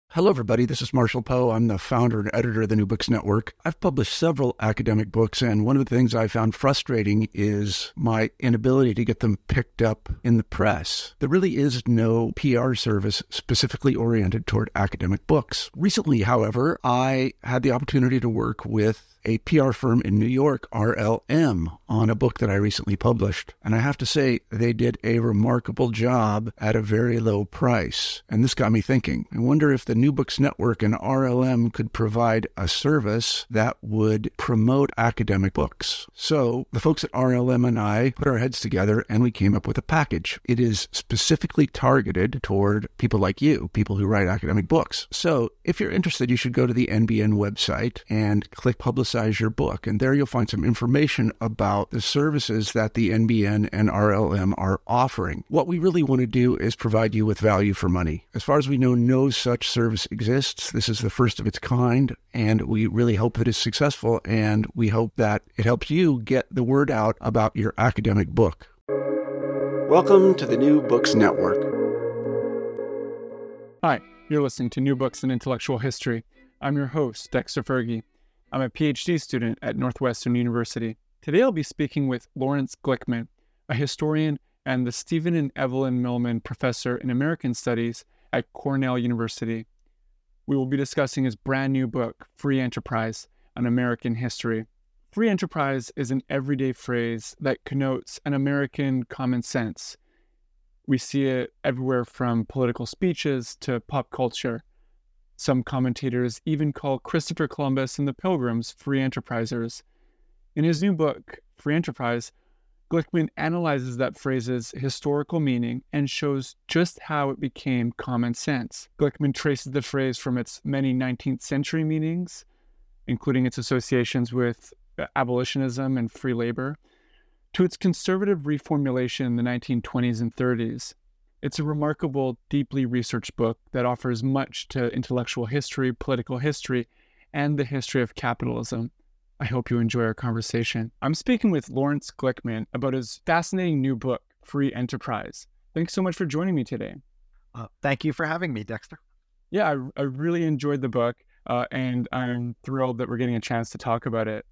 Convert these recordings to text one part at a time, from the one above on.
Hello, everybody. This is Marshall Poe. I'm the founder and editor of the New Books Network. I've published several academic books, and one of the things I found frustrating is my inability to get them picked up in the press. There really is no PR service specifically oriented toward academic books. Recently, however, I had the opportunity to work with a PR firm in New York, RLM, on a book that I recently published. And I have to say, they did a remarkable job at a very low price. And this got me thinking. I wonder if the New Books Network and RLM could provide a service that would promote academic books. So the folks at RLM and I put our heads together and we came up with a package. It is specifically targeted toward people like you, people who write academic books. So if you're interested, you should go to the NBN website and click Publicize Your Book. And there you'll find some information about the services that the NBN and RLM are offering. What we really want to do is provide you with value for money. As far as we know, no such service exists. This is the first of its kind, and we really hope that it's successful, and we hope that it helps you get the word out about your academic book. Welcome to the New Books Network. Hi, you're listening to New Books in Intellectual History. I'm your host, Dexter Fergie. I'm a PhD student at Northwestern University. Today I'll be speaking with Lawrence Glickman, a historian and the Stephen and Evelyn Millman Professor in American Studies at Cornell University. We will be discussing his brand new book, Free Enterprise, An American History. Free enterprise is an everyday phrase that connotes an American common sense. We see it everywhere from political speeches to pop culture. Some commentators even call Christopher Columbus and the Pilgrims free enterprisers. In his new book, Free Enterprise, Glickman analyzes that phrase's historical meaning and shows just how it became common sense. Glickman traces the phrase from its many 19th century meanings, including its associations with abolitionism and free labor, to its conservative reformulation in the 1920s and 30s. It's a remarkable, deeply researched book that offers much to intellectual history, political history, and the history of capitalism. I hope you enjoy our conversation. I'm speaking with Lawrence Glickman about his fascinating new book, Free Enterprise. Thanks so much for joining me today. Thank you for having me, Dexter. Yeah, I really enjoyed the book, and I'm thrilled that we're getting a chance to talk about it.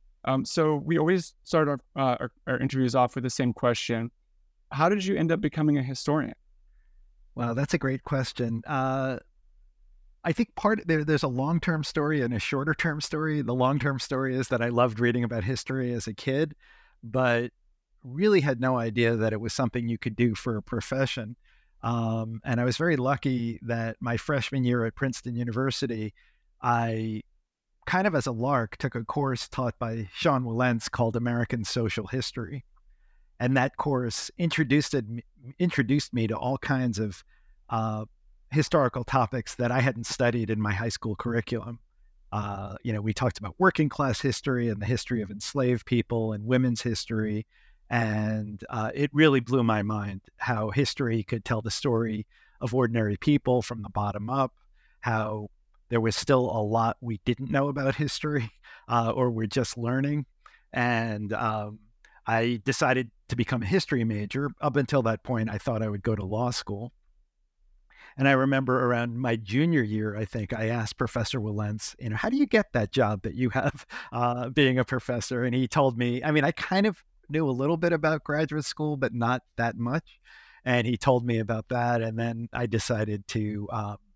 So we always start our interviews off with the same question. How did you end up becoming a historian? Wow, that's a great question. I think there's a long-term story and a shorter-term story. The long-term story is that I loved reading about history as a kid, but really had no idea that it was something you could do for a profession. And I was very lucky that my freshman year at Princeton University, I kind of as a lark took a course taught by Sean Wilentz called American Social History. And that course introduced me to all kinds of historical topics that I hadn't studied in my high school curriculum. We talked about working class history and the history of enslaved people and women's history. And it really blew my mind how history could tell the story of ordinary people from the bottom up, how there was still a lot we didn't know about history or we're just learning. And I decided to become a history major. Up until that point, I thought I would go to law school. And I remember around my junior year, I think I asked Professor Wilentz, how do you get that job that you have being a professor? And he told me, I kind of knew a little bit about graduate school, but not that much. And he told me about that. And then I decided to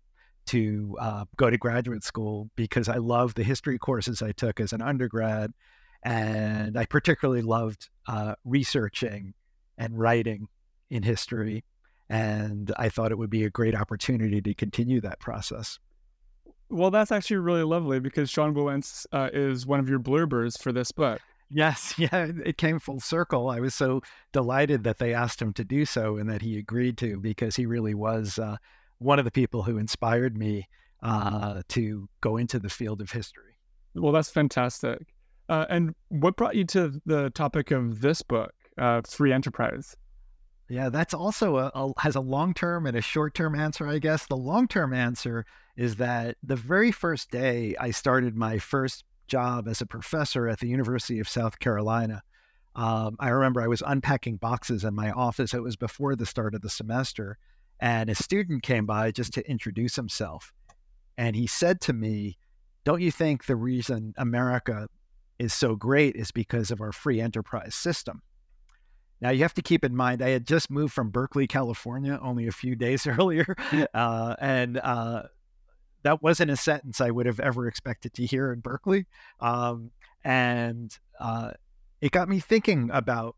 go to graduate school because I loved the history courses I took as an undergrad. And I particularly loved researching and writing in history. And I thought it would be a great opportunity to continue that process. Well, that's actually really lovely because Sean Wilentz is one of your blurbers for this book. Yes, yeah, it came full circle. I was so delighted that they asked him to do so and that he agreed to, because he really was one of the people who inspired me to go into the field of history. Well, that's fantastic. And what brought you to the topic of this book, Free Enterprise? Yeah, that's also has a long-term and a short-term answer, I guess. The long-term answer is that the very first day I started my first job as a professor at the University of South Carolina, I remember I was unpacking boxes in my office. It was before the start of the semester, and a student came by just to introduce himself. And he said to me, don't you think the reason America is so great is because of our free enterprise system? Now, you have to keep in mind, I had just moved from Berkeley, California, only a few days earlier. And that wasn't a sentence I would have ever expected to hear in Berkeley. And it got me thinking about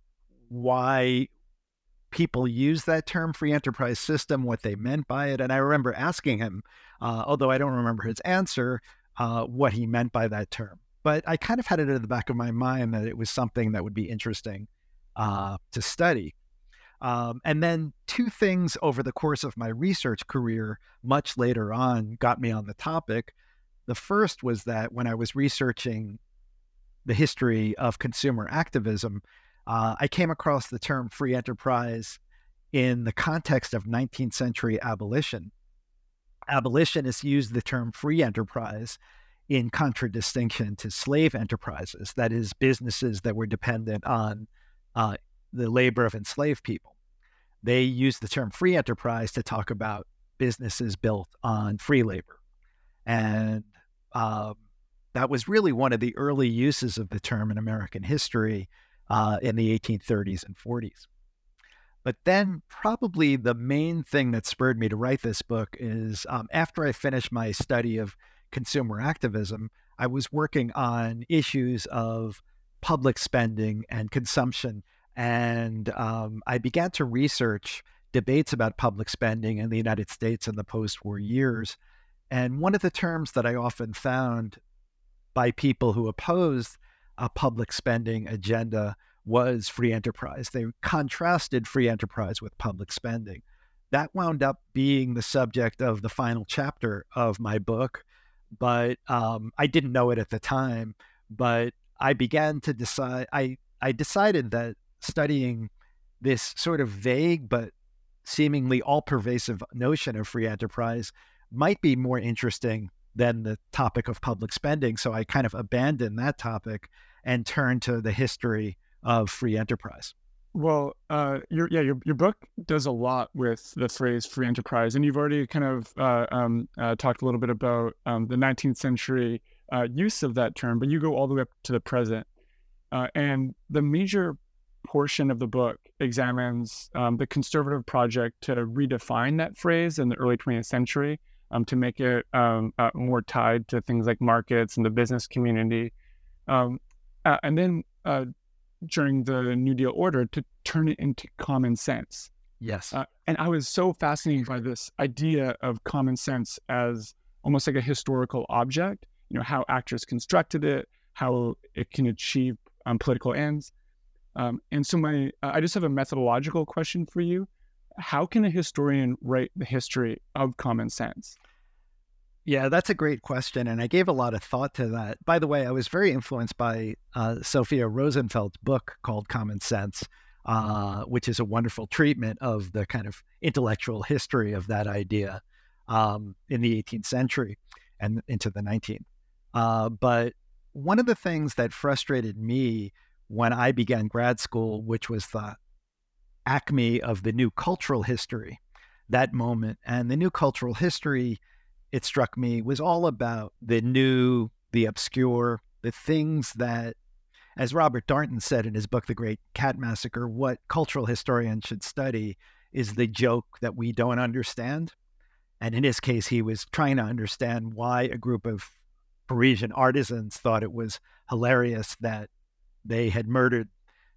why people use that term, free enterprise system, what they meant by it. And I remember asking him, although I don't remember his answer, what he meant by that term. But I kind of had it in the back of my mind that it was something that would be interesting to study. And then two things over the course of my research career, much later on, got me on the topic. The first was that when I was researching the history of consumer activism, I came across the term free enterprise in the context of 19th century abolition. Abolitionists used the term free enterprise in contradistinction to slave enterprises, that is, businesses that were dependent on the labor of enslaved people. They used the term free enterprise to talk about businesses built on free labor. And that was really one of the early uses of the term in American history in the 1830s and 40s. But then probably the main thing that spurred me to write this book is after I finished my study of consumer activism, I was working on issues of public spending and consumption. And I began to research debates about public spending in the United States in the post-war years. And one of the terms that I often found by people who opposed a public spending agenda was free enterprise. They contrasted free enterprise with public spending. That wound up being the subject of the final chapter of my book, but I didn't know it at the time. But I began to decide, I decided that studying this sort of vague but seemingly all-pervasive notion of free enterprise might be more interesting than the topic of public spending. So I kind of abandoned that topic and turned to the history of free enterprise. Well, your book does a lot with the phrase free enterprise, and you've already kind of talked a little bit about the 19th century use of that term, but you go all the way up to the present. And the major portion of the book examines the conservative project to redefine that phrase in the early 20th century to make it more tied to things like markets and the business community. And then during the New Deal order to turn it into common sense. Yes. And I was so fascinated by this idea of common sense as almost like a historical object, how actors constructed it, how it can achieve political ends. And so I just have a methodological question for you. How can a historian write the history of common sense? Yeah, that's a great question. And I gave a lot of thought to that. By the way, I was very influenced by Sophia Rosenfeld's book called Common Sense, which is a wonderful treatment of the kind of intellectual history of that idea in the 18th century and into the 19th. But one of the things that frustrated me when I began grad school, which was the acme of the new cultural history, that moment, and the new cultural history, it struck me, was all about the new, the obscure, the things that, as Robert Darnton said in his book, The Great Cat Massacre, what cultural historians should study is the joke that we don't understand. And in his case, he was trying to understand why a group of Parisian artisans thought it was hilarious that they had murdered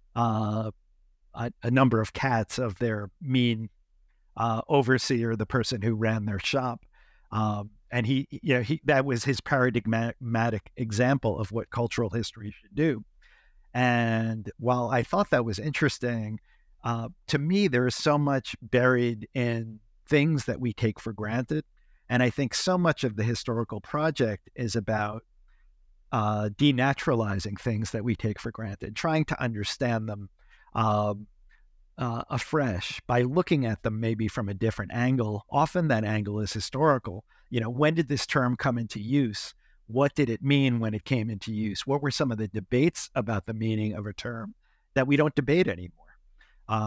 a number of cats of their mean overseer, the person who ran their shop. And he that was his paradigmatic example of what cultural history should do. And while I thought that was interesting, to me, there is so much buried in things that we take for granted. And I think so much of the historical project is about denaturalizing things that we take for granted, trying to understand them afresh by looking at them maybe from a different angle. Often that angle is historical. When did this term come into use? What did it mean when it came into use? What were some of the debates about the meaning of a term that we don't debate anymore?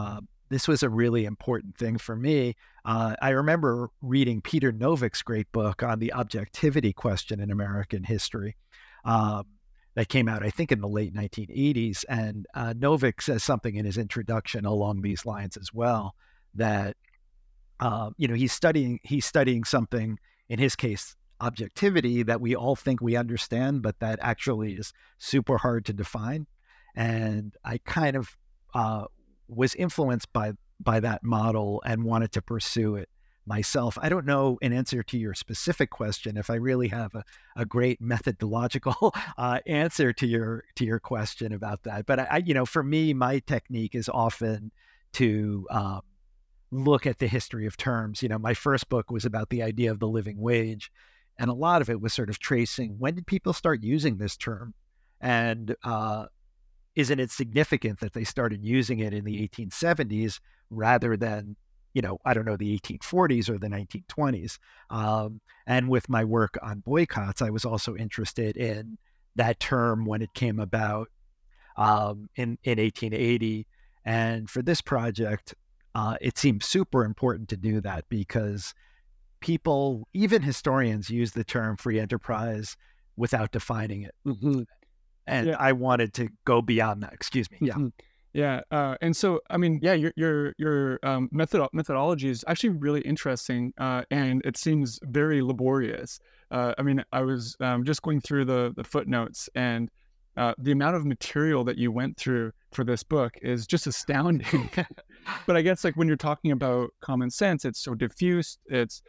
this was a really important thing for me. I remember reading Peter Novick's great book on the objectivity question in American history that came out, I think, in the late 1980s. And Novick says something in his introduction along these lines as well, that he's studying something, in his case, objectivity, that we all think we understand, but that actually is super hard to define. And I kind of was influenced by that model and wanted to pursue it myself. I don't know, in answer to your specific question, if I really have a great methodological answer to your question about that. But for me, my technique is often to look at the history of terms. My first book was about the idea of the living wage, and a lot of it was sort of tracing, when did people start using this term? And isn't it significant that they started using it in the 1870s rather than, the 1840s or the 1920s? And with my work on boycotts, I was also interested in that term when it came about in 1880. And for this project, it seemed super important to do that, because people, even historians, use the term free enterprise without defining it. Mm-hmm. And yeah. I wanted to go beyond that. Excuse me. Yeah. Mm-hmm. Yeah. And so, your methodology is actually really interesting, and it seems very laborious. I was just going through the footnotes, and the amount of material that you went through for this book is just astounding. But I guess, like, when you're talking about common sense, it's so diffuse. It's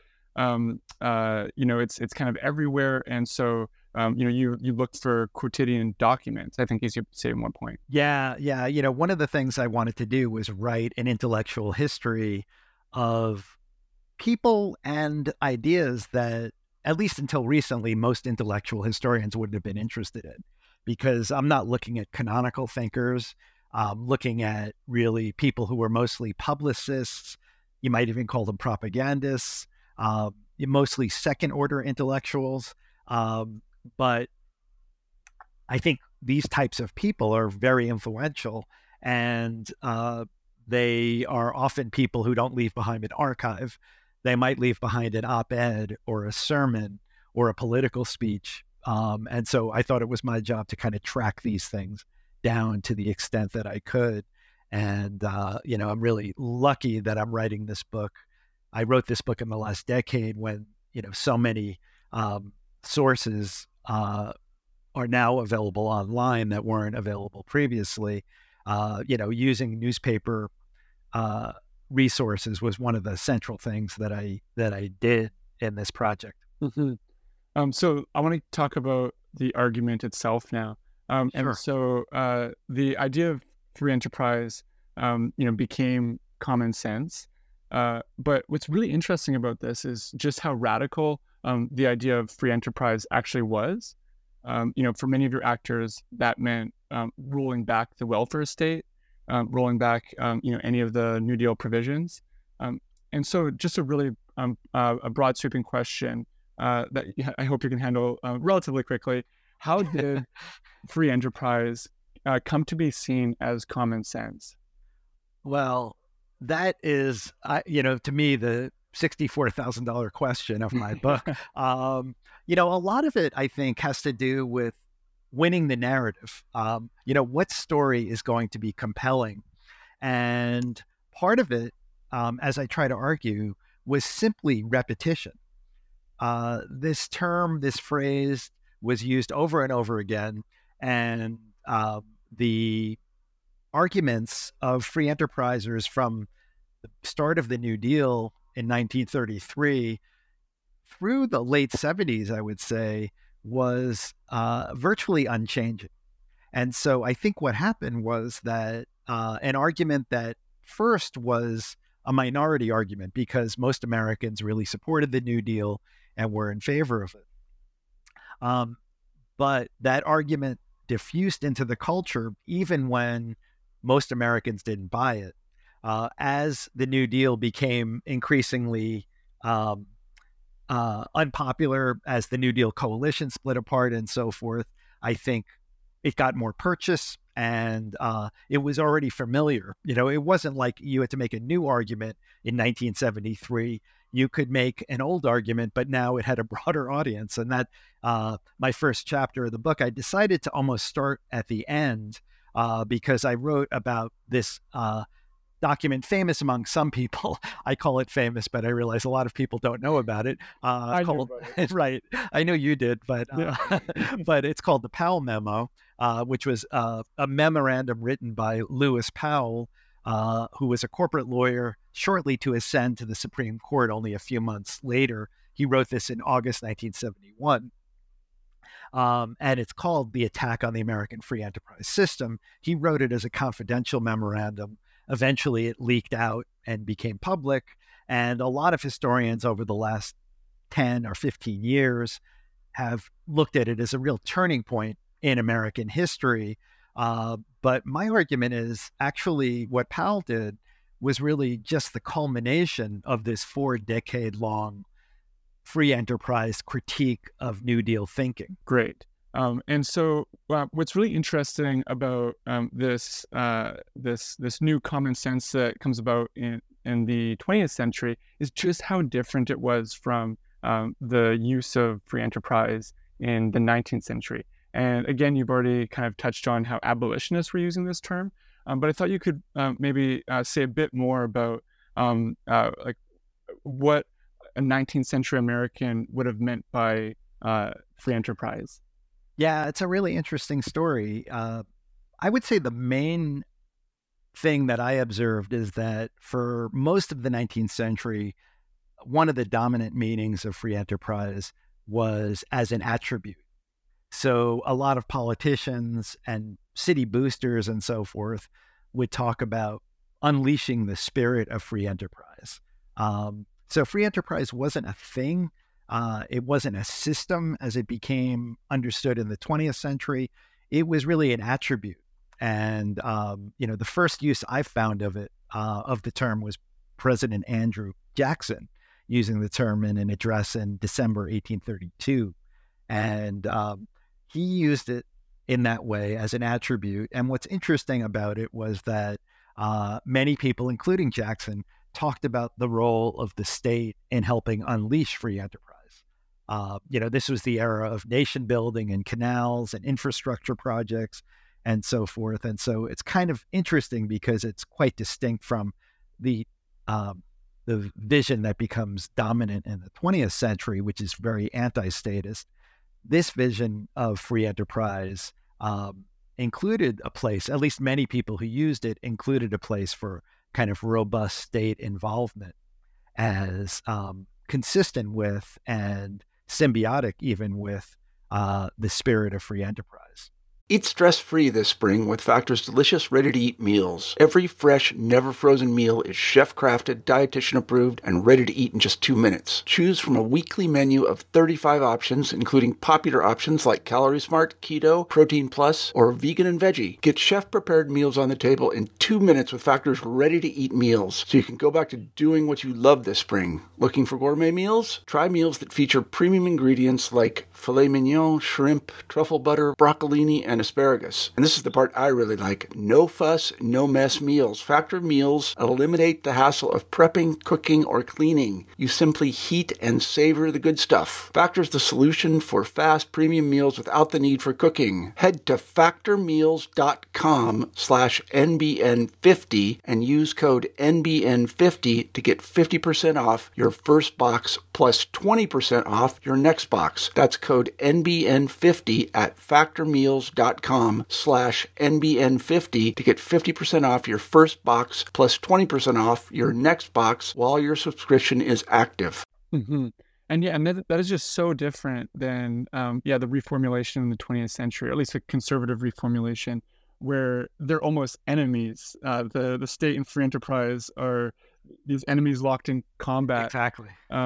it's kind of everywhere, and so you looked for quotidian documents, I think, as you say at one point. Yeah. One of the things I wanted to do was write an intellectual history of people and ideas that, at least until recently, most intellectual historians wouldn't have been interested in, because I'm not looking at canonical thinkers. Looking at really people who were mostly publicists. You might even call them propagandists. Mostly second-order intellectuals. But I think these types of people are very influential, and they are often people who don't leave behind an archive. They might leave behind an op-ed or a sermon or a political speech. And so I thought it was my job to kind of track these things down to the extent that I could. And, I'm really lucky that I'm writing this book. I wrote this book in the last decade when, so many sources are now available online that weren't available previously. Using newspaper resources was one of the central things that I did in this project. Mm-hmm. So I want to talk about the argument itself now. Sure. And so the idea of free enterprise, became common sense. But what's really interesting about this is just how radical the idea of free enterprise actually was. For many of your actors, that meant rolling back the welfare state, rolling back, any of the New Deal provisions. And so just a really a broad sweeping question that I hope you can handle relatively quickly. How did free enterprise come to be seen as common sense? Well, that is, to me, the $64,000 question of my book. A lot of it, I think, has to do with winning the narrative. What story is going to be compelling? And part of it, as I try to argue, was simply repetition. This term, this phrase was used over and over again. And the arguments of free enterprisers from the start of the New Deal in 1933 through the late 70s, I would say, was virtually unchanging. And so I think what happened was that an argument that first was a minority argument, because most Americans really supported the New Deal and were in favor of it. But that argument diffused into the culture even when most Americans didn't buy it. As the New Deal became increasingly unpopular, as the New Deal coalition split apart and so forth, I think it got more purchase. And it was already familiar. It wasn't like you had to make a new argument in 1973. You could make an old argument, but now it had a broader audience. And that my first chapter of the book, I decided to almost start at the end because I wrote about this document famous among some people. I call it famous, but I realize a lot of people don't know about it. I knew about it. Right. I know you did, but Yeah. but it's called the Powell Memo, which was a memorandum written by Lewis Powell, who was a corporate lawyer shortly to ascend to the Supreme Court only a few months later. He wrote this in August 1971. And it's called The Attack on the American Free Enterprise System. He wrote it as a confidential memorandum. Eventually, it leaked out and became public. And a lot of historians over the last 10 or 15 years have looked at it as a real turning point in American history. But my argument is actually what Powell did was really just the culmination of this 4-decade-long free enterprise critique of New Deal thinking. Great. And so what's really interesting about this new common sense that comes about in the 20th century is just how different it was from the use of free enterprise in the 19th century. And again, you've already kind of touched on how abolitionists were using this term, but I thought you could maybe say a bit more about like what a 19th century American would have meant by free enterprise. Yeah, it's a really interesting story. I would say the main thing that I observed is that for most of the 19th century, one of the dominant meanings of free enterprise was as an attribute. So a lot of politicians and city boosters and so forth would talk about unleashing the spirit of free enterprise. So free enterprise wasn't a thing. It wasn't a system as it became understood in the 20th century. It was really an attribute. And, the first use I found of it, of the term, was President Andrew Jackson using the term in an address in December 1832. And he used it in that way as an attribute. And what's interesting about it was that many people, including Jackson, talked about the role of the state in helping unleash free enterprise. This was the era of nation building and canals and infrastructure projects and so forth. And so it's kind of interesting because it's quite distinct from the vision that becomes dominant in the 20th century, which is very anti-statist. This vision of free enterprise included a place, at least many people who used it included a place for kind of robust state involvement as consistent with and symbiotic even with the spirit of free enterprise. Eat stress-free this spring with Factor's delicious, ready-to-eat meals. Every fresh, never-frozen meal is chef-crafted, dietitian-approved, and ready to eat in just 2 minutes. Choose from a weekly menu of 35 options, including popular options like Calorie Smart, Keto, Protein Plus, or Vegan and Veggie. Get chef-prepared meals on the table in 2 minutes with Factor's ready-to-eat meals, so you can go back to doing what you love this spring. Looking for gourmet meals? Try meals that feature premium ingredients like filet mignon, shrimp, truffle butter, broccolini, and asparagus. And this is the part I really like. No fuss, no mess meals. Factor meals eliminate the hassle of prepping, cooking, or cleaning. You simply heat and savor the good stuff. Factor's the solution for fast premium meals without the need for cooking. Head to factormeals.com/NBN50 and use code NBN50 to get 50% off your first box plus 20% off your next box. That's code NBN50 at factormeals.com/NBN50 to get 50% off your first box plus 20% off your next box while your subscription is active. Mm-hmm. And that is just so different than the reformulation in the 20th century, or at least a conservative reformulation, where they're almost enemies. The state and free enterprise are these enemies locked in combat. Exactly.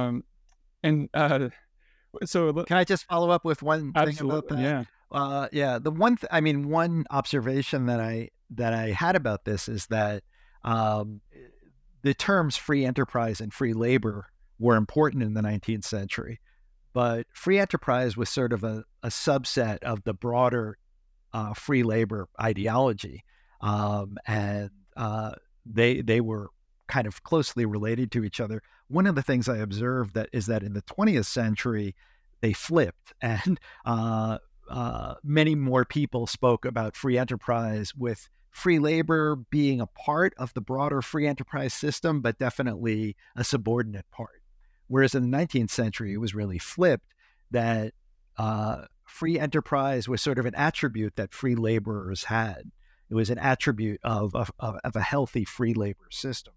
So can I just follow up with one thing about that? Yeah. One observation that I had about this is that the terms free enterprise and free labor were important in the 19th century, but free enterprise was sort of a subset of the broader free labor ideology, and they were kind of closely related to each other. One of the things I observed is that in the 20th century, they flipped, and many more people spoke about free enterprise, with free labor being a part of the broader free enterprise system, but definitely a subordinate part. Whereas in the 19th century, it was really flipped, that free enterprise was sort of an attribute that free laborers had. It was an attribute of a healthy free labor system.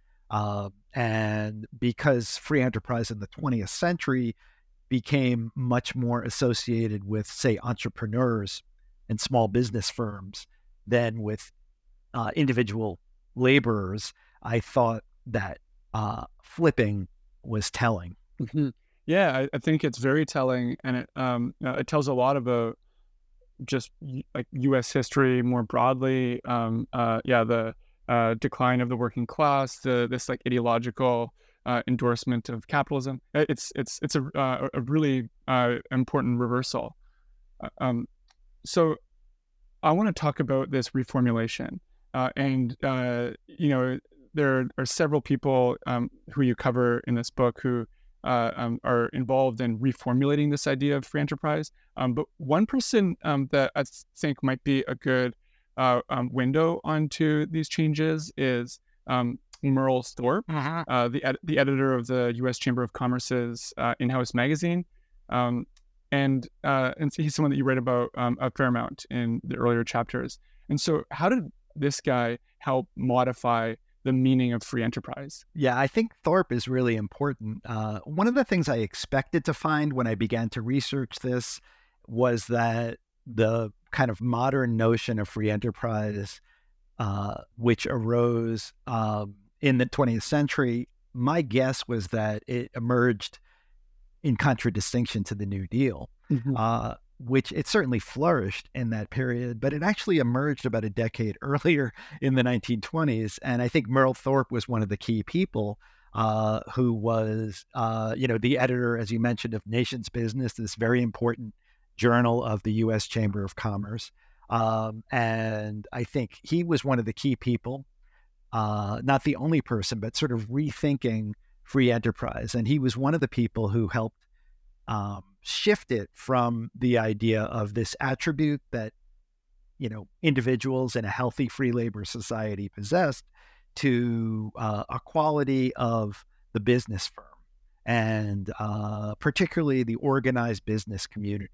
And because free enterprise in the 20th century became much more associated with, say, entrepreneurs and small business firms than with individual laborers, I thought that flipping was telling. Mm-hmm. Yeah, I think it's very telling, and it tells a lot about just like U.S. history more broadly. The decline of the working class, this like ideological endorsement of capitalism. It's a really important reversal. So I want to talk about this reformulation, and there are several people who you cover in this book who are involved in reformulating this idea of free enterprise. But one person that I think might be a good window onto these changes is Merle Thorpe, the editor of the U.S. Chamber of Commerce's in-house magazine, and he's someone that you write about a fair amount in the earlier chapters. And so, how did this guy help modify the meaning of free enterprise? Yeah, I think Thorpe is really important. One of the things I expected to find when I began to research this was that the kind of modern notion of free enterprise, which arose in the 20th century, my guess was that it emerged in contradistinction to the New Deal, which it certainly flourished in that period, but it actually emerged about a decade earlier in the 1920s. And I think Merle Thorpe was one of the key people who was, the editor, as you mentioned, of Nation's Business, this very important journal of the U.S. Chamber of Commerce. And I think he was one of the key people, not the only person, but sort of rethinking free enterprise. And he was one of the people who helped shift it from the idea of this attribute that, individuals in a healthy free labor society possessed to a quality of the business firm, and particularly the organized business community.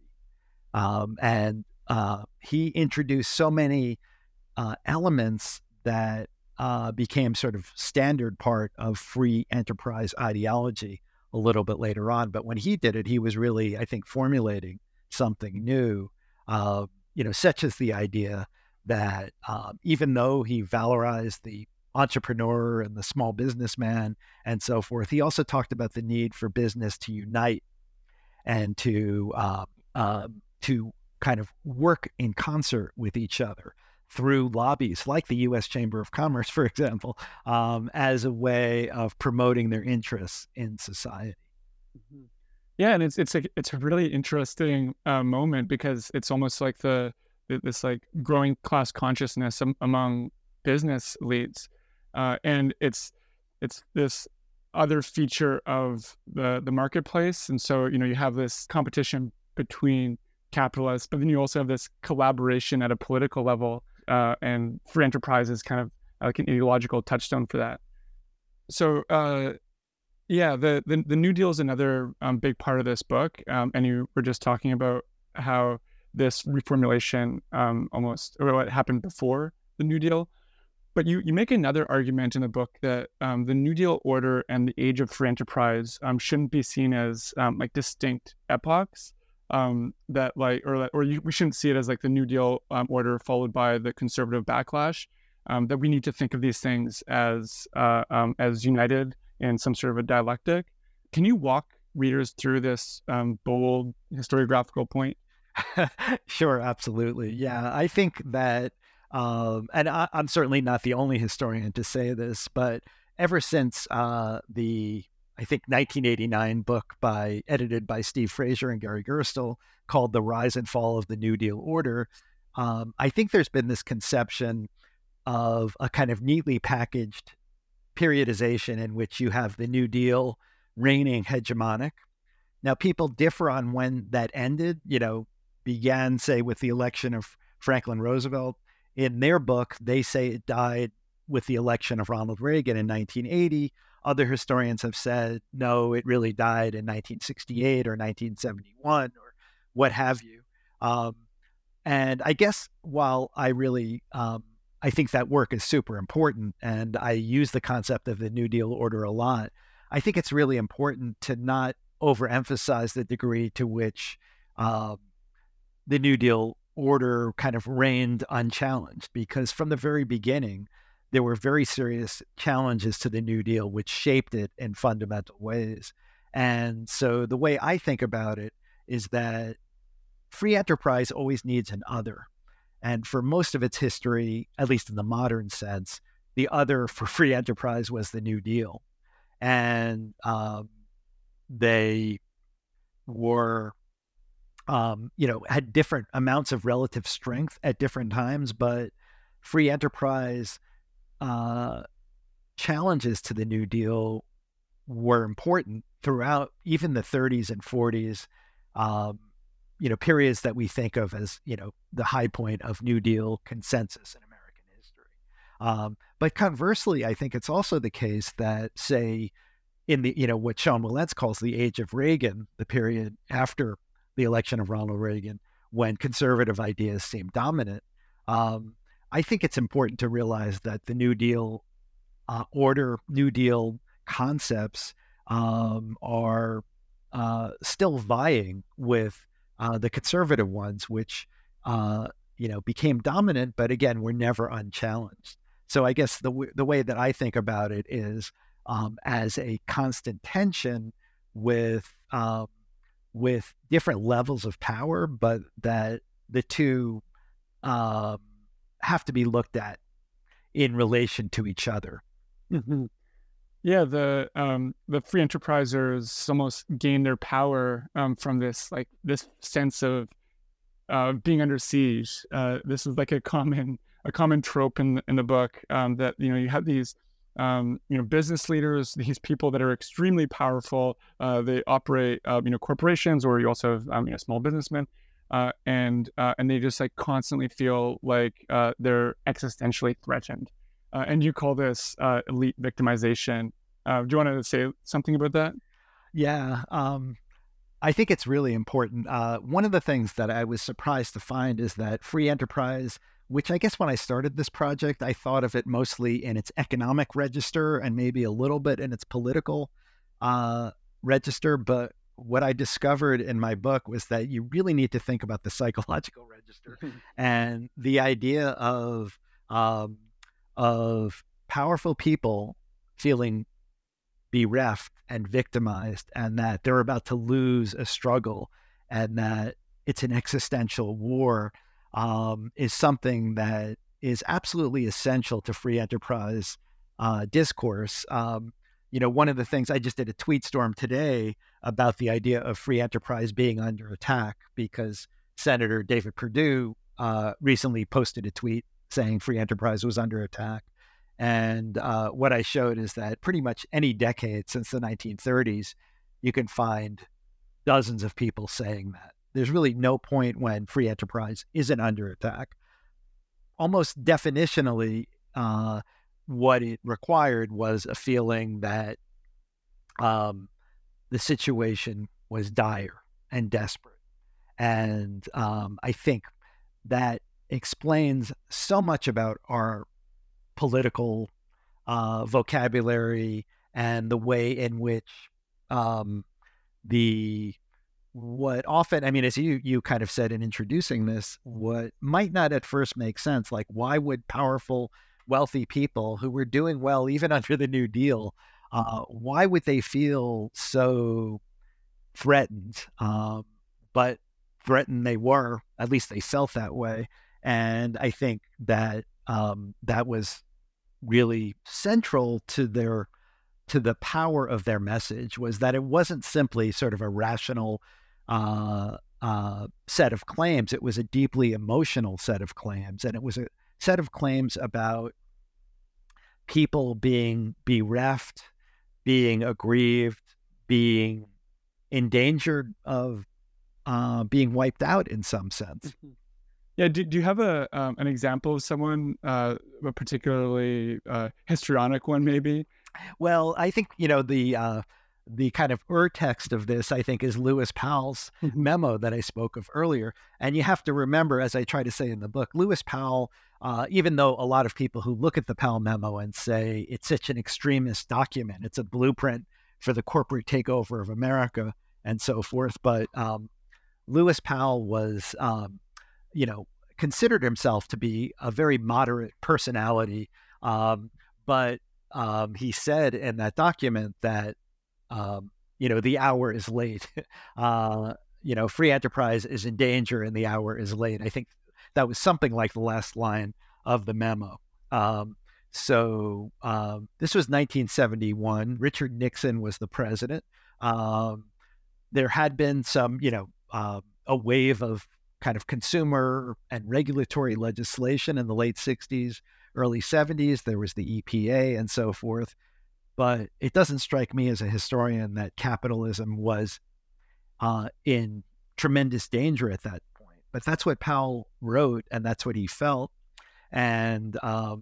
And he introduced so many elements that became sort of standard part of free enterprise ideology a little bit later on. But when he did it, he was really, I think, formulating something new, such as the idea that even though he valorized the entrepreneur and the small businessman and so forth, he also talked about the need for business to unite and to kind of work in concert with each other through lobbies like the U.S. Chamber of Commerce, for example, as a way of promoting their interests in society. Yeah, and it's a really interesting moment, because it's almost like this like growing class consciousness among business leads, and it's this other feature of the marketplace. And so you have this competition between capitalists, but then you also have this collaboration at a political level. And free enterprise is kind of like an ideological touchstone for that. So, the New Deal is another big part of this book. And you were just talking about how this reformulation or what happened before the New Deal. But you make another argument in the book that the New Deal order and the age of free enterprise shouldn't be seen as like distinct epochs. We shouldn't see it as like the New Deal order followed by the conservative backlash. That we need to think of these things as united in some sort of a dialectic. Can you walk readers through this bold historiographical point? Sure, absolutely. Yeah, I think that, and I'm certainly not the only historian to say this, but ever since I think 1989 book edited by Steve Fraser and Gary Gerstle called The Rise and Fall of the New Deal Order, I think there's been this conception of a kind of neatly packaged periodization in which you have the New Deal reigning hegemonic. Now, people differ on when that ended, began, say, with the election of Franklin Roosevelt. In their book, they say it died with the election of Ronald Reagan in 1980. Other historians have said, no, it really died in 1968 or 1971 or what have you. And I guess while I really, I think that work is super important, and I use the concept of the New Deal order a lot, I think it's really important to not overemphasize the degree to which the New Deal order kind of reigned unchallenged, because from the very beginning, there were very serious challenges to the New Deal, which shaped it in fundamental ways. And so the way I think about it is that free enterprise always needs an other. And for most of its history, at least in the modern sense, the other for free enterprise was the New Deal. And they were, had different amounts of relative strength at different times, but free enterprise challenges to the New Deal were important throughout even the 30s and 40s, periods that we think of as, the high point of New Deal consensus in American history. But conversely, I think it's also the case that, say, in the, what Sean Wilentz calls the age of Reagan, the period after the election of Ronald Reagan, when conservative ideas seemed dominant, I think it's important to realize that the New Deal order, New Deal concepts are still vying with the conservative ones, which, became dominant, but again, were never unchallenged. So I guess the way that I think about it is as a constant tension with different levels of power, but that the two have to be looked at in relation to each other. Mm-hmm. Yeah, the free enterprisers almost gain their power from this sense of being under siege. This is like a common trope in the book, that you have these business leaders, these people that are extremely powerful. They operate corporations, or you also have small businessmen, and they just constantly feel like they're existentially threatened. And you call this elite victimization. Do you want to say something about that? Yeah, I think it's really important. One of the things that I was surprised to find is that free enterprise, which I guess when I started this project, I thought of it mostly in its economic register and maybe a little bit in its political register. But what I discovered in my book was that you really need to think about the psychological register and the idea of powerful people feeling bereft and victimized, and that they're about to lose a struggle, and that it's an existential war, is something that is absolutely essential to free enterprise discourse. One of the things, I just did a tweet storm today about the idea of free enterprise being under attack, because Senator David Perdue recently posted a tweet saying free enterprise was under attack. And what I showed is that pretty much any decade since the 1930s, you can find dozens of people saying that. There's really no point when free enterprise isn't under attack. Almost definitionally, what it required was a feeling that the situation was dire and desperate. And I think that explains so much about our political vocabulary and the way in which what often, as you kind of said in introducing this, what might not at first make sense, like why would powerful, wealthy people who were doing well even under the New Deal, why would they feel so threatened? But threatened they were, at least they felt that way. And I think that that was really central to the power of their message, was that it wasn't simply sort of a rational set of claims. It was a deeply emotional set of claims, and it was a set of claims about people being bereft, being aggrieved, being endangered of being wiped out in some sense. Mm-hmm. Yeah. Do you have an example of someone, a particularly histrionic one, maybe? Well, I think, the kind of text of this, I think, is Lewis Powell's memo that I spoke of earlier. And you have to remember, as I try to say in the book, Lewis Powell, even though a lot of people who look at the Powell memo and say it's such an extremist document, it's a blueprint for the corporate takeover of America and so forth. But Lewis Powell was, considered himself to be a very moderate personality. But he said in that document that, the hour is late. Free enterprise is in danger and the hour is late. I think that was something like the last line of the memo. This was 1971. Richard Nixon was the president. There had been some, a wave of kind of consumer and regulatory legislation in the late 60s, early 70s. There was the EPA and so forth. But it doesn't strike me as a historian that capitalism was in tremendous danger at that point. But that's what Powell wrote, and that's what he felt. And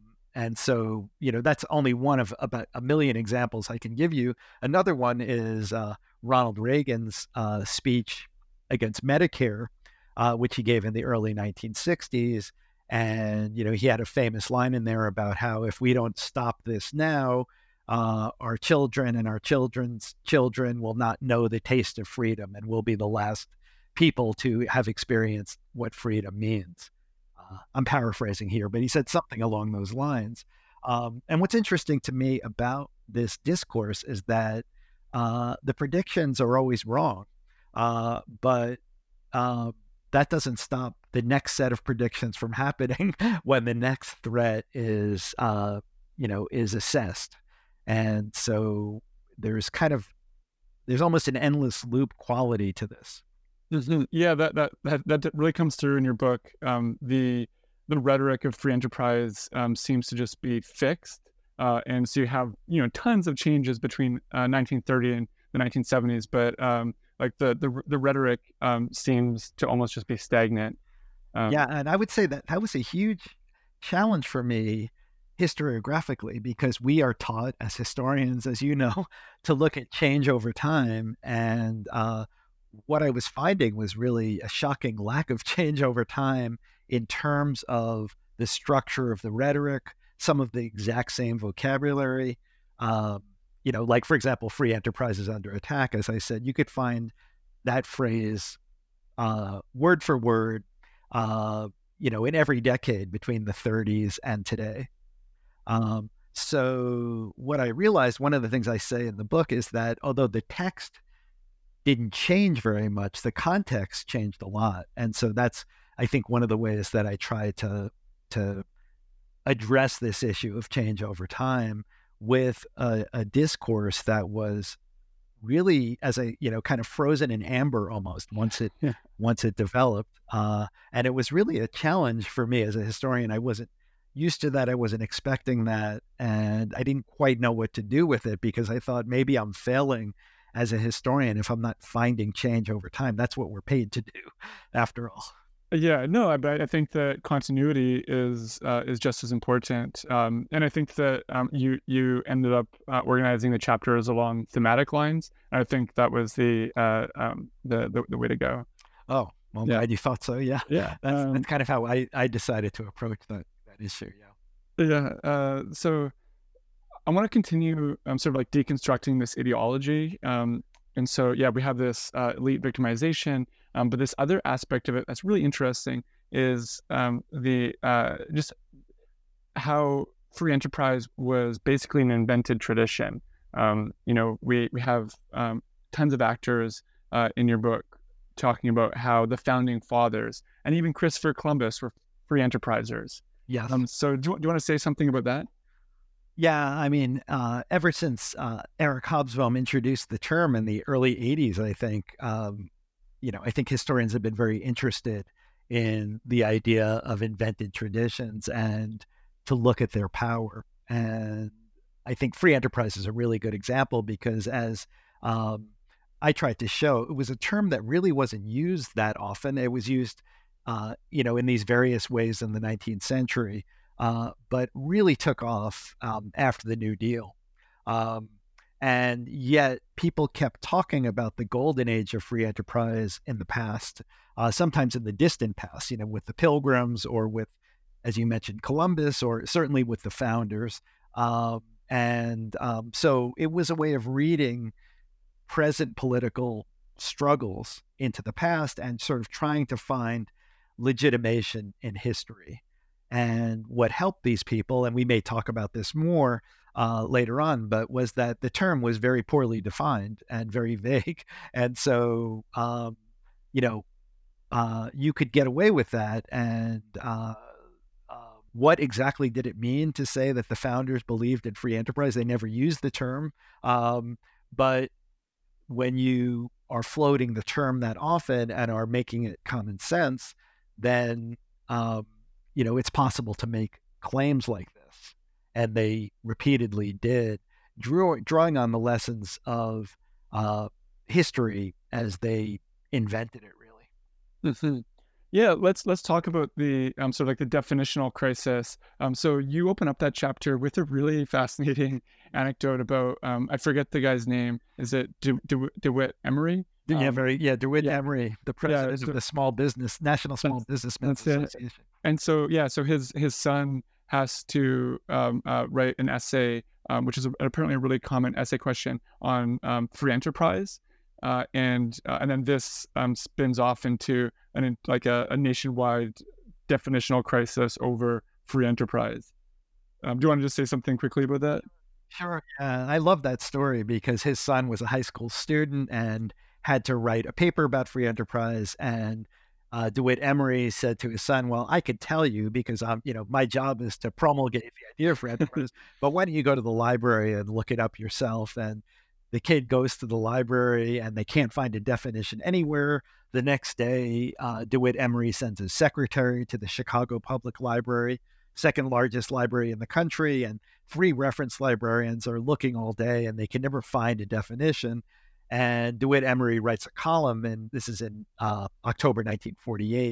so, that's only one of about a million examples I can give you. Another one is Ronald Reagan's speech against Medicare, which he gave in the early 1960s. And, he had a famous line in there about how if we don't stop this now, our children and our children's children will not know the taste of freedom, and we'll be the last people to have experienced what freedom means. I'm paraphrasing here, but he said something along those lines. And what's interesting to me about this discourse is that the predictions are always wrong, but that doesn't stop the next set of predictions from happening when the next threat is assessed. And so there's almost an endless loop quality to this. Yeah, that really comes through in your book. The rhetoric of free enterprise seems to just be fixed, and so you have tons of changes between 1930 and the 1970s, but like the rhetoric seems to almost just be stagnant. Yeah, and I would say that was a huge challenge for me historiographically, because we are taught as historians, as you know, to look at change over time. And what I was finding was really a shocking lack of change over time in terms of the structure of the rhetoric, some of the exact same vocabulary. Like, for example, free enterprise is under attack. As I said, you could find that phrase word for word, in every decade between the 30s and today. So what I realized, one of the things I say in the book is that although the text didn't change very much, the context changed a lot. And so that's, I think, one of the ways that I try to address this issue of change over time with a discourse that was really, as a kind of frozen in amber almost once it developed. And it was really a challenge for me as a historian. I wasn't used to that. I wasn't expecting that. And I didn't quite know what to do with it, because I thought maybe I'm failing as a historian if I'm not finding change over time. That's what we're paid to do, after all. Yeah, no, I think that continuity is just as important, and I think that you ended up organizing the chapters along thematic lines. I think that was the way to go. Oh, well, yeah. Glad you thought so. Yeah, yeah. That's kind of how I decided to approach that issue. Yeah. So I want to continue sort of like deconstructing this ideology. And so, yeah, we have this elite victimization, but this other aspect of it that's really interesting is just how free enterprise was basically an invented tradition. We have tons of actors in your book talking about how the founding fathers and even Christopher Columbus were free enterprisers. Yes. So do you want to say something about that? Yeah, I mean, ever since Eric Hobsbawm introduced the term in the early 80s, I think, I think historians have been very interested in the idea of invented traditions and to look at their power. And I think free enterprise is a really good example because as I tried to show, it was a term that really wasn't used that often. It was used, in these various ways in the 19th century, but really took off after the New Deal. And yet people kept talking about the golden age of free enterprise in the past, sometimes in the distant past, with the Pilgrims or with, as you mentioned, Columbus, or certainly with the founders. So it was a way of reading present political struggles into the past and sort of trying to find legitimation in history. And what helped these people, and we may talk about this more later on, but was that the term was very poorly defined and very vague. And so, you could get away with that. And what exactly did it mean to say that the founders believed in free enterprise? They never used the term. But when you are floating the term that often and are making it common sense, then, it's possible to make claims like this. And they repeatedly did, drawing on the lessons of history as they invented it, really. Mm-hmm. Yeah, let's talk about the sort of like the definitional crisis. So you open up that chapter with a really fascinating anecdote about I forget the guy's name. Is it DeWitt Emery? DeWitt Emery, the president of the National Small Businessmen's Association. And so his son has to write an essay, which is apparently a really common essay question on free enterprise. And then this spins off into a nationwide definitional crisis over free enterprise. Do you want to just say something quickly about that? Sure. I love that story because his son was a high school student and had to write a paper about free enterprise. And DeWitt Emery said to his son, well, I could tell you because my job is to promulgate the idea of free enterprise, but why don't you go to the library and look it up yourself? And the kid goes to the library and they can't find a definition anywhere. The next day, DeWitt Emery sends his secretary to the Chicago Public Library, second largest library in the country, and 3 reference librarians are looking all day and they can never find a definition. And DeWitt Emery writes a column, and this is in October 1948,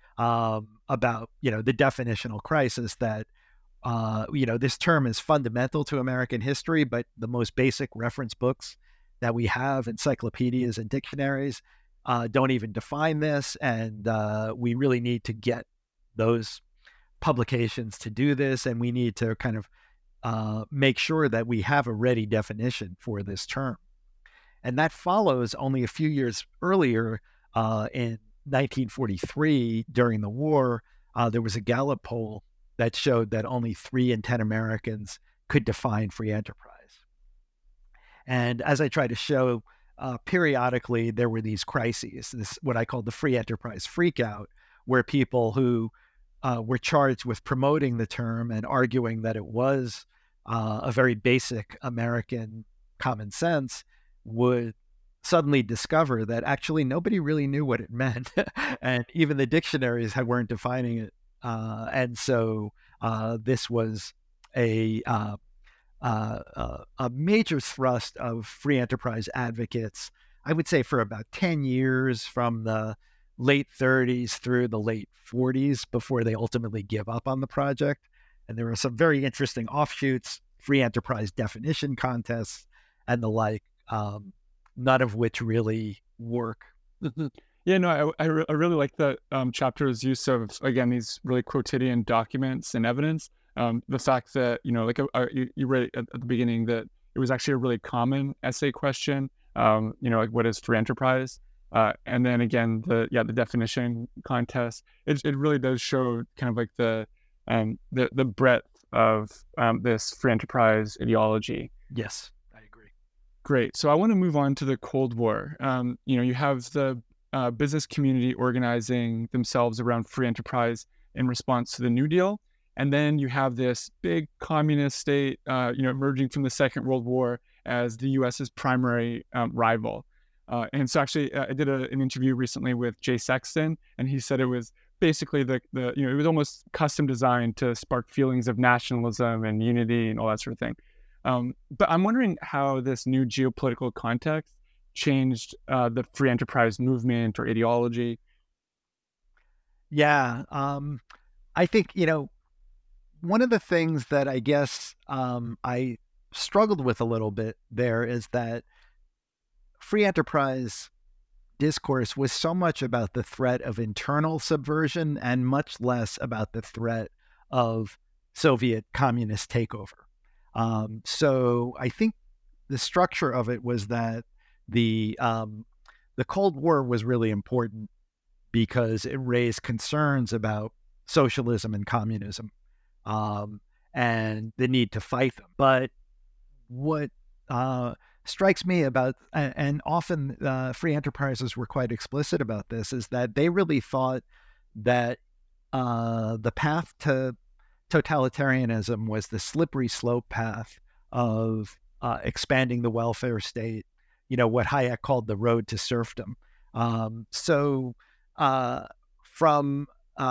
about, the definitional crisis that, this term is fundamental to American history, but the most basic reference books that we have, encyclopedias and dictionaries, don't even define this. And we really need to get those publications to do this. And we need to kind of make sure that we have a ready definition for this term. And that follows only a few years earlier, in 1943, during the war, there was a Gallup poll that showed that only 3 in 10 Americans could define free enterprise. And as I try to show, periodically there were these crises, this what I call the free enterprise freakout, where people who were charged with promoting the term and arguing that it was a very basic American common sense would suddenly discover that actually nobody really knew what it meant. And even the dictionaries weren't defining it. And so this was a major thrust of free enterprise advocates, I would say, for about 10 years, from the late 30s through the late 40s, before they ultimately give up on the project. And there were some very interesting offshoots, free enterprise definition contests and the like, none of which really work. Yeah, no, I really like that chapter's use of, again, these really quotidian documents and evidence. The fact that, you read at the beginning that it was actually a really common essay question, like what is free enterprise? And then again, the definition contest. It really does show kind of like the breadth of this free enterprise ideology. Yes, I agree. Great. So I want to move on to the Cold War. You have the business community organizing themselves around free enterprise in response to the New Deal. And then you have this big communist state, emerging from the Second World War as the U.S.'s primary rival. And so actually, I did an interview recently with Jay Sexton, and he said it was basically it was almost custom designed to spark feelings of nationalism and unity and all that sort of thing. But I'm wondering how this new geopolitical context changed the free enterprise movement or ideology. Yeah, I think, one of the things that I guess I struggled with a little bit there is that free enterprise discourse was so much about the threat of internal subversion and much less about the threat of Soviet communist takeover. So I think the structure of it was that the Cold War was really important because it raised concerns about socialism and communism, and the need to fight them. But what strikes me about, and often free enterprises were quite explicit about this, is that they really thought that the path to totalitarianism was the slippery slope path of expanding the welfare state, what Hayek called the road to serfdom. So from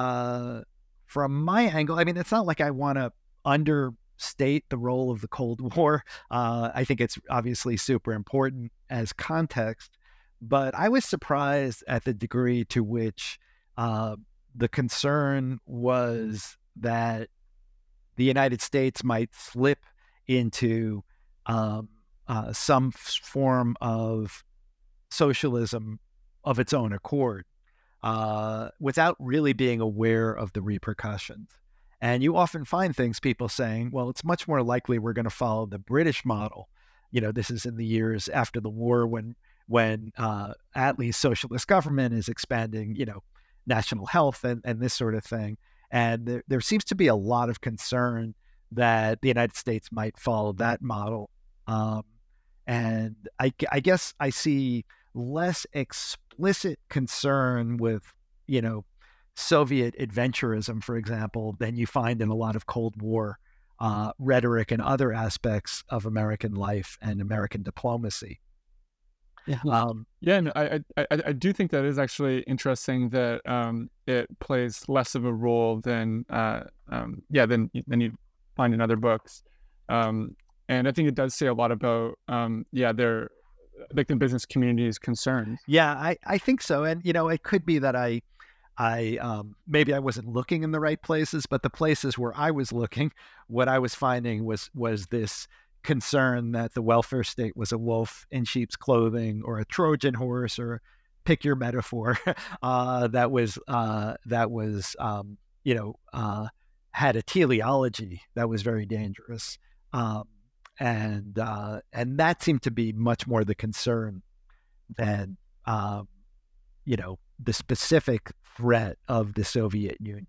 my angle, I mean, it's not like I want to understate the role of the Cold War. I think it's obviously super important as context, but I was surprised at the degree to which the concern was that the United States might slip into some form of socialism of its own accord, without really being aware of the repercussions. And you often find people saying, well, it's much more likely we're going to follow the British model. This is in the years after the war when Attlee's socialist government is expanding, national health and this sort of thing. And there seems to be a lot of concern that the United States might follow that model. And I guess I see less explicit concern with, Soviet adventurism, for example, than you find in a lot of Cold War rhetoric and other aspects of American life and American diplomacy. Yeah, no, I do think that is actually interesting that it plays less of a role than you find in other books, and I think it does say a lot about their the business community's concerns. Yeah, I think so, and it could be that I maybe I wasn't looking in the right places, but the places where I was looking, what I was finding was this concern that the welfare state was a wolf in sheep's clothing, or a Trojan horse, or pick your metaphor, that had a teleology that was very dangerous, and that seemed to be much more the concern than the specific threat of the Soviet Union.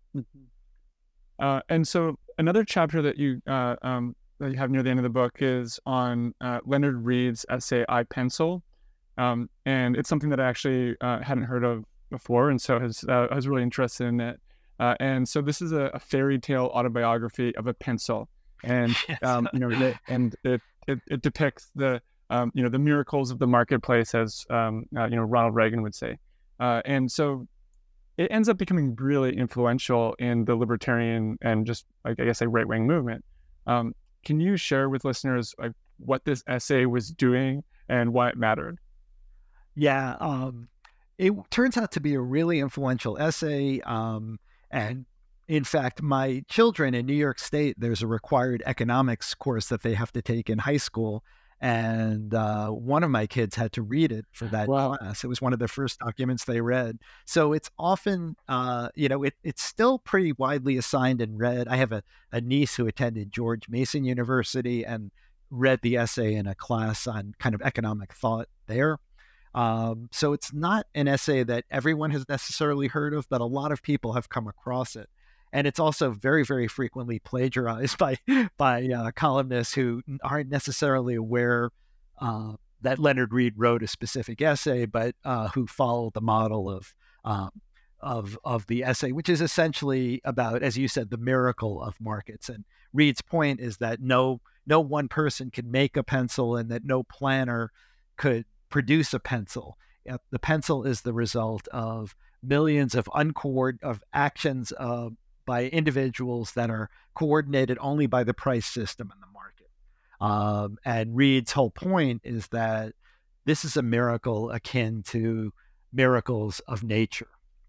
And so another chapter that you have near the end of the book is on Leonard Read's essay "I Pencil," and it's something that I actually hadn't heard of before, and so I was really interested in it. And so this is a fairy tale autobiography of a pencil, and Yes. And it depicts the miracles of the marketplace, as Ronald Reagan would say, and so it ends up becoming really influential in the libertarian and just, I guess, a right-wing movement. Can you share with listeners what this essay was doing and why it mattered? Yeah, it turns out to be a really influential essay. And in fact, my children in New York State, there's a required economics course that they have to take in high school. And one of my kids had to read it for that class. It was one of the first documents they read. So it's often, it's still pretty widely assigned and read. I have a niece who attended George Mason University and read the essay in a class on kind of economic thought there. So it's not an essay that everyone has necessarily heard of, but a lot of people have come across it. And it's also very, very frequently plagiarized by columnists who aren't necessarily aware that Leonard Read wrote a specific essay, but who follow the model of the essay, which is essentially about, as you said, the miracle of markets. And Read's point is that no one person can make a pencil, and that no planner could produce a pencil. The pencil is the result of millions of of actions by individuals that are coordinated only by the price system in the market. And Reed's whole point is that this is a miracle akin to miracles of nature.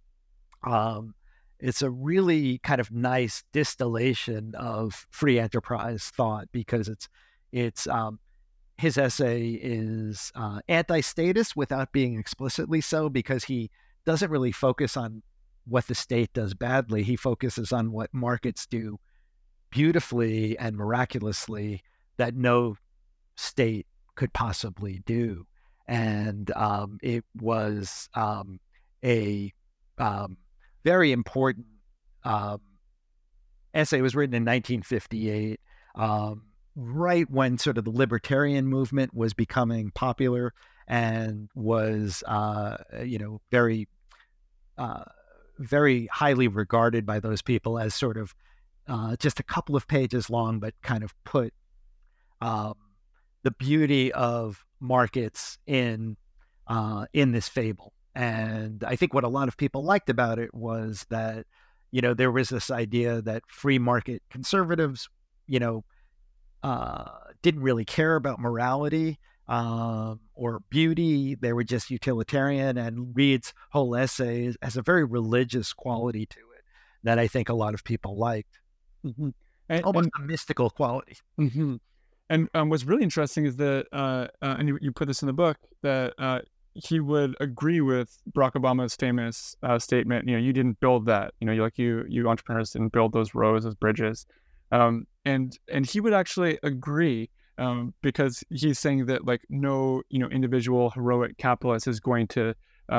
It's a really kind of nice distillation of free enterprise thought, because it's his essay is anti-statist without being explicitly so, because he doesn't really focus on what the state does badly. He focuses on what markets do beautifully and miraculously that no state could possibly do. And it was a very important essay. It was written in 1958. Right when sort of the libertarian movement was becoming popular and was, very, very highly regarded by those people as sort of just a couple of pages long, but kind of put the beauty of markets in this fable. And I think what a lot of people liked about it was that, there was this idea that free market conservatives, didn't really care about morality or beauty. They were just utilitarian. And Reed's whole essay has a very religious quality to it that I think a lot of people liked. Mm-hmm. Almost a mystical quality. Mm-hmm. And what's really interesting is that, and you put this in the book, that he would agree with Barack Obama's famous statement, you didn't build that, you entrepreneurs didn't build those roads, those bridges. And he would actually agree, because he's saying that no, individual heroic capitalist is going to,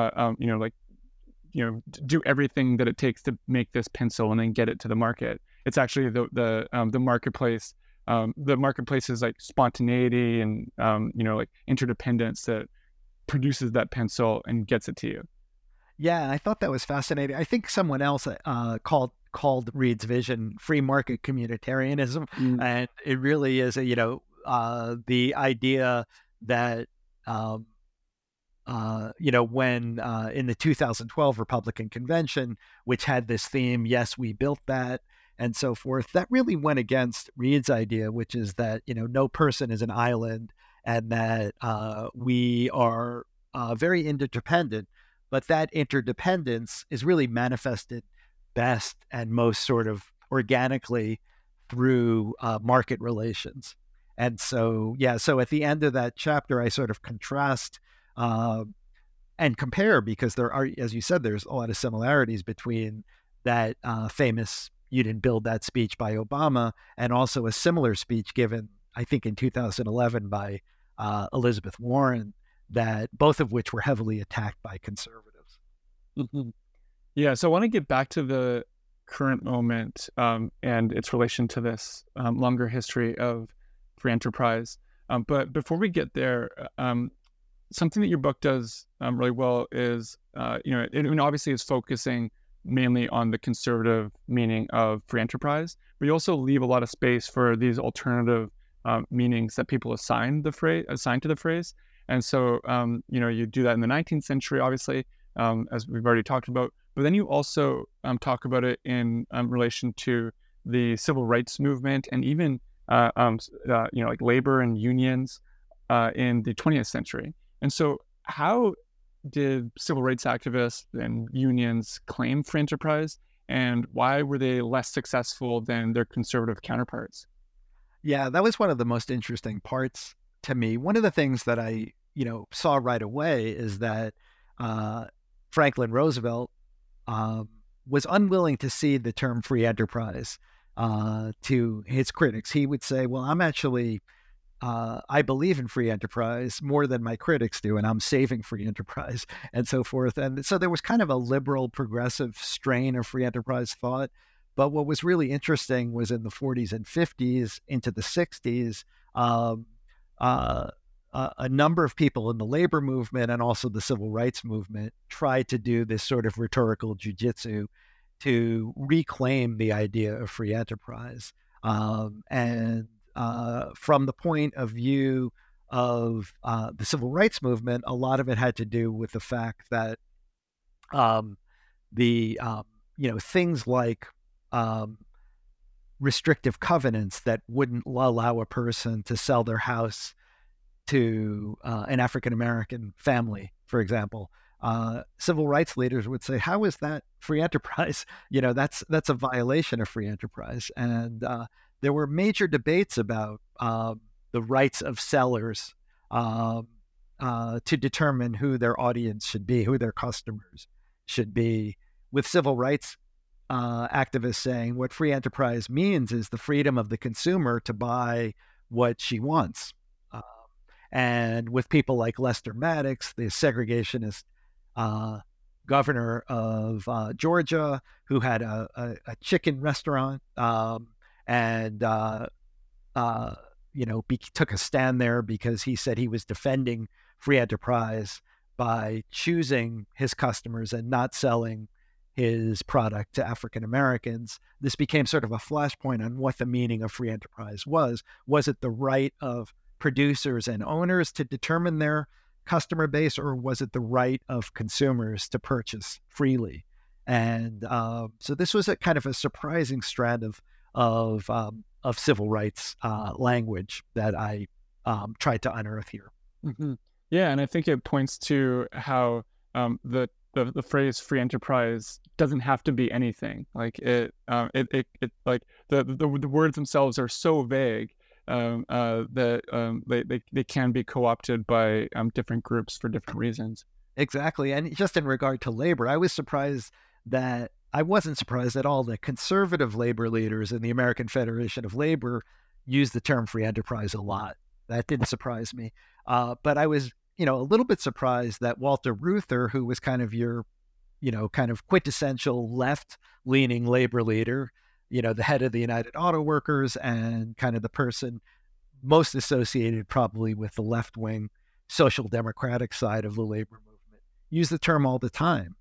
do everything that it takes to make this pencil and then get it to the market. It's actually the marketplace. The marketplace is like spontaneity and, interdependence that produces that pencil and gets it to you. Yeah, I thought that was fascinating. I think someone else called Reed's vision free market communitarianism. And it really is the idea that, when in the 2012 Republican convention, which had this theme, yes, we built that, and so forth, that really went against Reed's idea, which is that, no person is an island, and that we are very interdependent, but that interdependence is really manifested best and most sort of organically through market relations. And so, so at the end of that chapter, I sort of contrast and compare, because there are, as you said, there's a lot of similarities between that famous "You didn't build that" speech by Obama and also a similar speech given, I think, in 2011 by Elizabeth Warren, that both of which were heavily attacked by conservatives. Mm-hmm. Yeah, so I want to get back to the current moment and its relation to this longer history of free enterprise. But before we get there, something that your book does really well is, it obviously is focusing mainly on the conservative meaning of free enterprise, but you also leave a lot of space for these alternative meanings that people assign to the phrase. And so, you do that in the 19th century, obviously, as we've already talked about. But then you also talk about it in relation to the civil rights movement and even, labor and unions in the 20th century. And so how did civil rights activists and unions claim free enterprise, and why were they less successful than their conservative counterparts? Yeah, that was one of the most interesting parts to me. One of the things that I, saw right away is that Franklin Roosevelt was unwilling to cede the term free enterprise to his critics. He would say, well, I'm actually, I believe in free enterprise more than my critics do, and I'm saving free enterprise and so forth. And so there was kind of a liberal progressive strain of free enterprise thought. But what was really interesting was in the 40s and 50s into the 60s, a number of people in the labor movement and also the civil rights movement tried to do this sort of rhetorical jujitsu to reclaim the idea of free enterprise. And from the point of view of the civil rights movement, a lot of it had to do with the fact that things like restrictive covenants that wouldn't allow a person to sell their house to an African-American family, for example. Civil rights leaders would say, how is that free enterprise? That's a violation of free enterprise. And there were major debates about the rights of sellers to determine who their audience should be, who their customers should be, with civil rights activists saying what free enterprise means is the freedom of the consumer to buy what she wants. And with people like Lester Maddox, the segregationist governor of Georgia, who had a chicken restaurant and took a stand there because he said he was defending free enterprise by choosing his customers and not selling his product to African Americans. This became sort of a flashpoint on what the meaning of free enterprise was. Was it the right of producers and owners to determine their customer base, or was it the right of consumers to purchase freely? And so this was a kind of a surprising strand of civil rights language that I tried to unearth here. Mm-hmm. Yeah, and I think it points to how the phrase free enterprise doesn't have to be anything. Like it like the words themselves are so vague that they can be co-opted by different groups for different reasons. Exactly. And just in regard to labor, I wasn't surprised at all that conservative labor leaders in the American Federation of Labor used the term free enterprise a lot. That didn't surprise me. But I was, a little bit surprised that Walter Reuther, who was kind of your, kind of quintessential left-leaning labor leader, the head of the United Auto Workers and kind of the person most associated probably with the left-wing social democratic side of the labor movement, use the term all the time.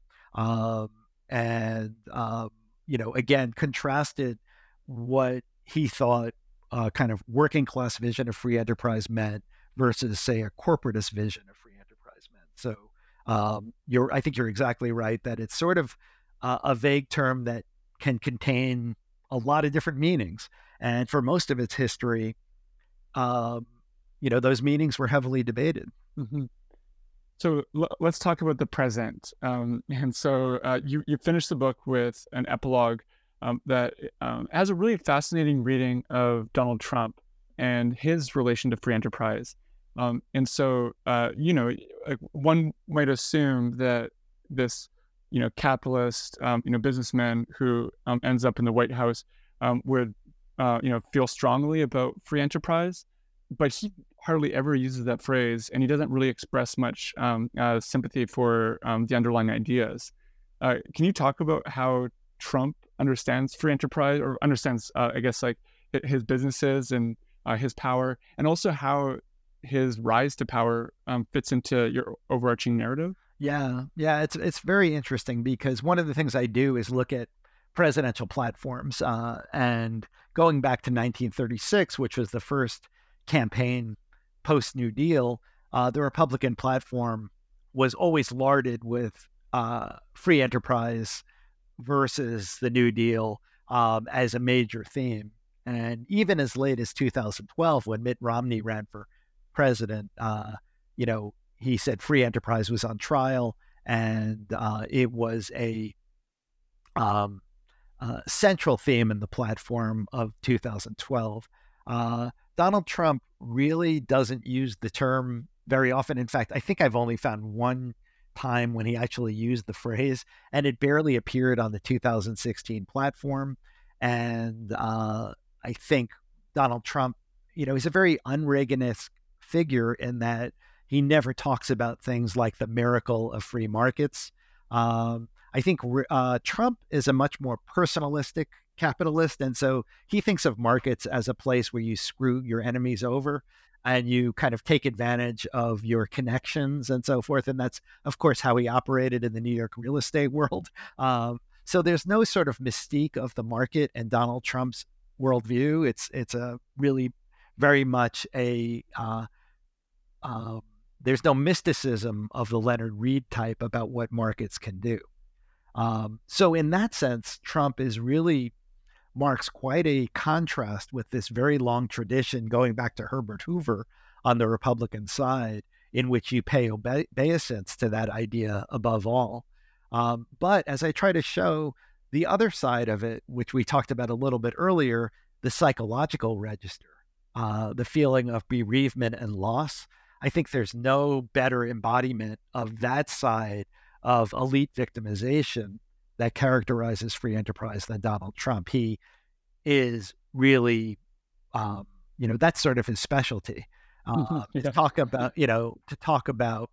Again, contrasted what he thought kind of working class vision of free enterprise meant versus, say, a corporatist vision of free enterprise meant. So I think you're exactly right that it's sort of a vague term that can contain a lot of different meanings. And for most of its history, those meanings were heavily debated. Mm-hmm. So let's talk about the present. And so you finished the book with an epilogue that has a really fascinating reading of Donald Trump and his relation to free enterprise. And so, one might assume that this, capitalist, businessman who ends up in the White House would, feel strongly about free enterprise, but he hardly ever uses that phrase, and he doesn't really express much sympathy for the underlying ideas. Can you talk about how Trump understands free enterprise, or understands, his businesses and his power, and also how his rise to power fits into your overarching narrative? Yeah, it's very interesting because one of the things I do is look at presidential platforms, and going back to 1936, which was the first campaign post New Deal, the Republican platform was always larded with free enterprise versus the New Deal as a major theme. And even as late as 2012, when Mitt Romney ran for president, he said free enterprise was on trial, and it was a central theme in the platform of 2012. Donald Trump really doesn't use the term very often. In fact, I think I've only found one time when he actually used the phrase, and it barely appeared on the 2016 platform. And I think Donald Trump, he's a very un-Reaganist figure in that he never talks about things like the miracle of free markets. I think Trump is a much more personalistic capitalist. And so he thinks of markets as a place where you screw your enemies over and you kind of take advantage of your connections and so forth. And that's, of course, how he operated in the New York real estate world. So there's no sort of mystique of the market in Donald Trump's worldview. It's a really very much a there's no mysticism of the Leonard Read type about what markets can do. So in that sense, Trump marks quite a contrast with this very long tradition going back to Herbert Hoover on the Republican side, in which you pay obeisance to that idea above all. But as I try to show, the other side of it, which we talked about a little bit earlier, the psychological register, the feeling of bereavement and loss, I think there's no better embodiment of that side of elite victimization that characterizes free enterprise than Donald Trump. He is really, that's sort of his specialty. To talk about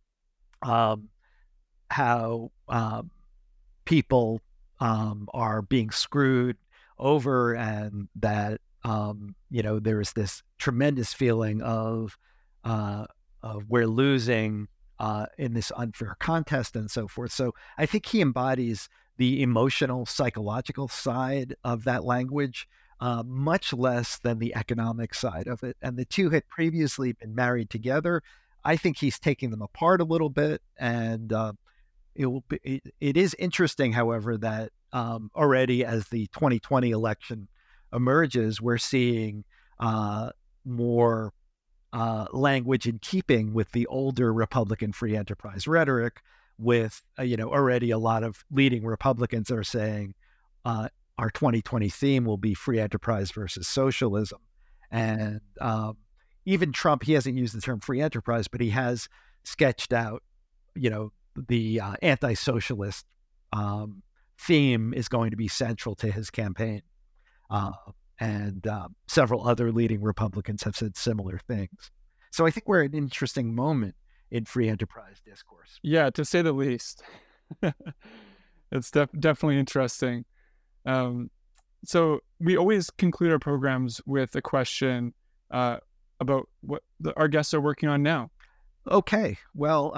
how people are being screwed over, and that there's this tremendous feeling of we're losing in this unfair contest and so forth. So I think he embodies the emotional, psychological side of that language, much less than the economic side of it. And the two had previously been married together. I think he's taking them apart a little bit. And it is interesting, however, that already as the 2020 election emerges, we're seeing more language in keeping with the older Republican free enterprise rhetoric, with already a lot of leading Republicans are saying our 2020 theme will be free enterprise versus socialism. And even Trump, he hasn't used the term free enterprise, but he has sketched out, the anti-socialist theme is going to be central to his campaign. And several other leading Republicans have said similar things. So I think we're at an interesting moment in free enterprise discourse. Yeah, to say the least. It's definitely interesting. So we always conclude our programs with a question about what our guests are working on now. Okay. Well,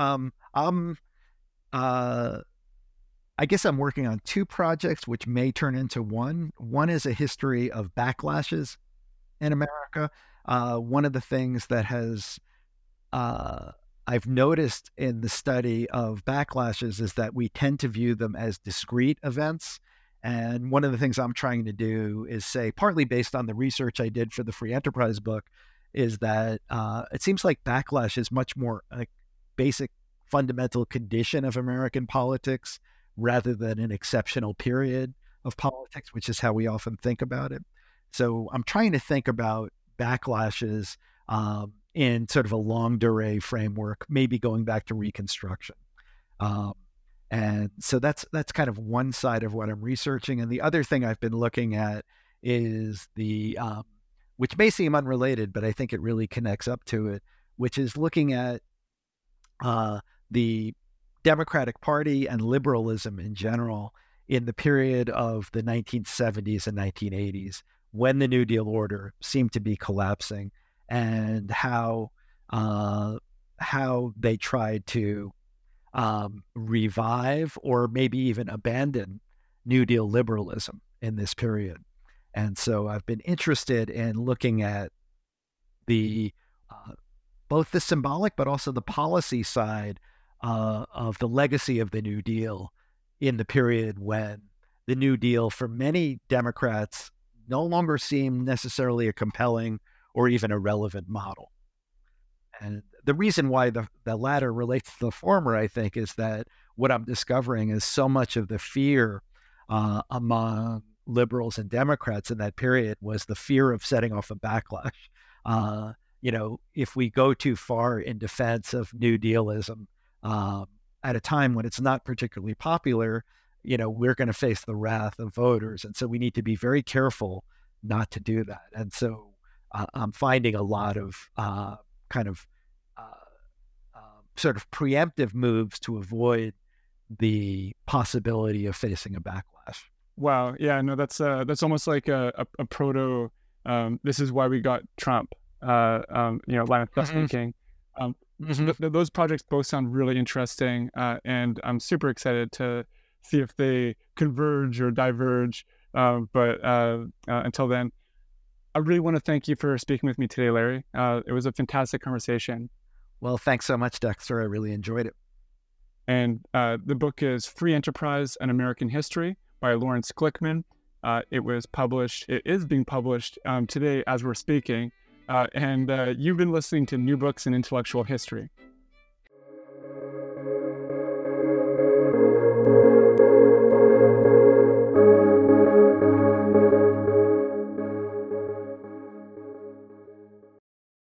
I guess I'm working on two projects, which may turn into one. One is a history of backlashes in America. One of the things that I've noticed in the study of backlashes is that we tend to view them as discrete events. And one of the things I'm trying to do is say, partly based on the research I did for the free enterprise book, is that it seems like backlash is much more a basic fundamental condition of American politics rather than an exceptional period of politics, which is how we often think about it. So I'm trying to think about backlashes in sort of a longue durée framework, maybe going back to Reconstruction. And so that's kind of one side of what I'm researching. And the other thing I've been looking at is which may seem unrelated, but I think it really connects up to it, which is looking at the Democratic Party and liberalism in general in the period of the 1970s and 1980s, when the New Deal order seemed to be collapsing, and how they tried to revive or maybe even abandon New Deal liberalism in this period. And so I've been interested in looking at both the symbolic but also the policy side of the legacy of the New Deal in the period when the New Deal, for many Democrats, no longer seemed necessarily a compelling or even a relevant model. And the reason why the latter relates to the former, I think, is that what I'm discovering is so much of the fear among liberals and Democrats in that period was the fear of setting off a backlash. If we go too far in defense of New Dealism at a time when it's not particularly popular, we're going to face the wrath of voters. And so we need to be very careful not to do that. And so I'm finding a lot of sort of preemptive moves to avoid the possibility of facing a backlash. Wow. Yeah, no, that's almost like a proto, this is why we got Trump, line of thinking. Those projects both sound really interesting, and I'm super excited to see if they converge or diverge. But until then, I really want to thank you for speaking with me today, Larry. It was a fantastic conversation. Well, thanks so much, Dexter. I really enjoyed it. And the book is Free Enterprise, An American History by Lawrence Glickman. It is being published today as we're speaking. And you've been listening to New Books in Intellectual History.